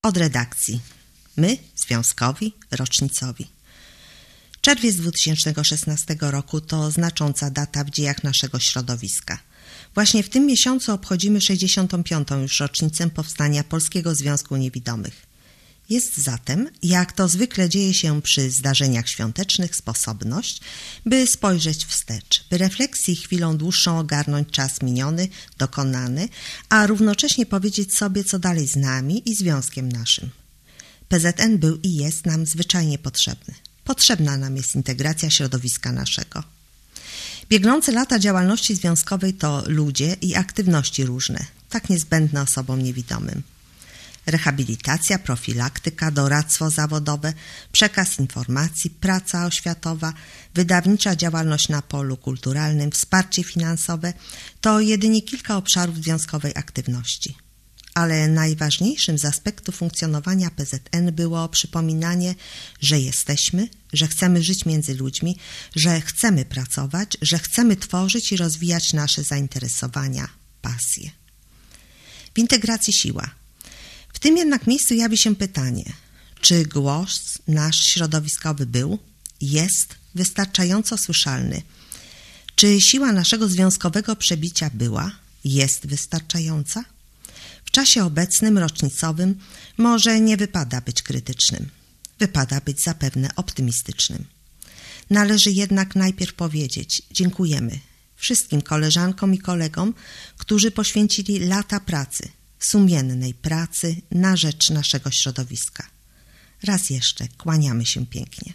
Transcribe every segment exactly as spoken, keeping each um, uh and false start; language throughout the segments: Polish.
Od redakcji. My, związkowi, rocznicowi. Czerwiec dwa tysiące szesnastego roku to znacząca data w dziejach naszego środowiska. Właśnie w tym miesiącu obchodzimy sześćdziesiątą piątą już rocznicę powstania Polskiego Związku Niewidomych. Jest zatem, jak to zwykle dzieje się przy zdarzeniach świątecznych, sposobność, by spojrzeć wstecz, by refleksji chwilą dłuższą ogarnąć czas miniony, dokonany, a równocześnie powiedzieć sobie, co dalej z nami i związkiem naszym. P Z N był i jest nam zwyczajnie potrzebny. Potrzebna nam jest integracja środowiska naszego. Biegnące lata działalności związkowej to ludzie i aktywności różne, tak niezbędne osobom niewidomym. Rehabilitacja, profilaktyka, doradztwo zawodowe, przekaz informacji, praca oświatowa, wydawnicza działalność na polu kulturalnym, wsparcie finansowe to jedynie kilka obszarów związkowej aktywności. Ale najważniejszym z aspektów funkcjonowania P Z N było przypominanie, że jesteśmy, że chcemy żyć między ludźmi, że chcemy pracować, że chcemy tworzyć i rozwijać nasze zainteresowania, pasje. W integracji siła. W tym jednak miejscu jawi się pytanie, czy głos nasz środowiskowy był, jest wystarczająco słyszalny? Czy siła naszego związkowego przebicia była, jest wystarczająca? W czasie obecnym, rocznicowym, może nie wypada być krytycznym. Wypada być zapewne optymistycznym. Należy jednak najpierw powiedzieć dziękujemy wszystkim koleżankom i kolegom, którzy poświęcili lata pracy, sumiennej pracy na rzecz naszego środowiska. Raz jeszcze kłaniamy się pięknie.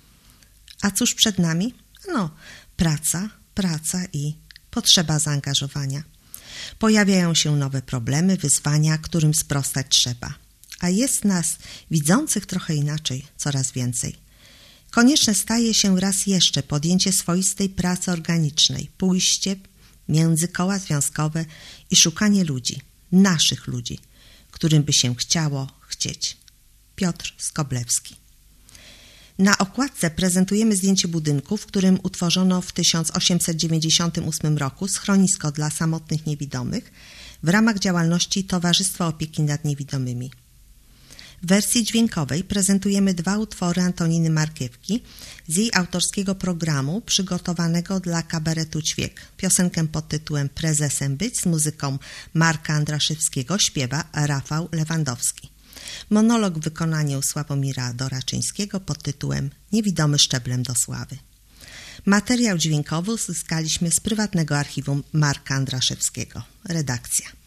A cóż przed nami? No, praca, praca i potrzeba zaangażowania. Pojawiają się nowe problemy, wyzwania, którym sprostać trzeba. A jest nas, widzących trochę inaczej, coraz więcej. Konieczne staje się raz jeszcze podjęcie swoistej pracy organicznej, pójście między koła związkowe i szukanie ludzi, naszych ludzi, którym by się chciało chcieć. Piotr Skoblewski. Na okładce prezentujemy zdjęcie budynku, w którym utworzono w tysiąc osiemset dziewięćdziesiątym ósmym roku schronisko dla samotnych niewidomych w ramach działalności Towarzystwa Opieki nad Niewidomymi. W wersji dźwiękowej prezentujemy dwa utwory Antoniny Markiewki z jej autorskiego programu przygotowanego dla kabaretu Ćwiek. Piosenkę pod tytułem Prezesem być z muzyką Marka Andraszewskiego śpiewa Rafał Lewandowski. Monolog w wykonaniu Sławomira Doraczyńskiego pod tytułem Niewidomy szczeblem do sławy. Materiał dźwiękowy uzyskaliśmy z prywatnego archiwum Marka Andraszewskiego. Redakcja.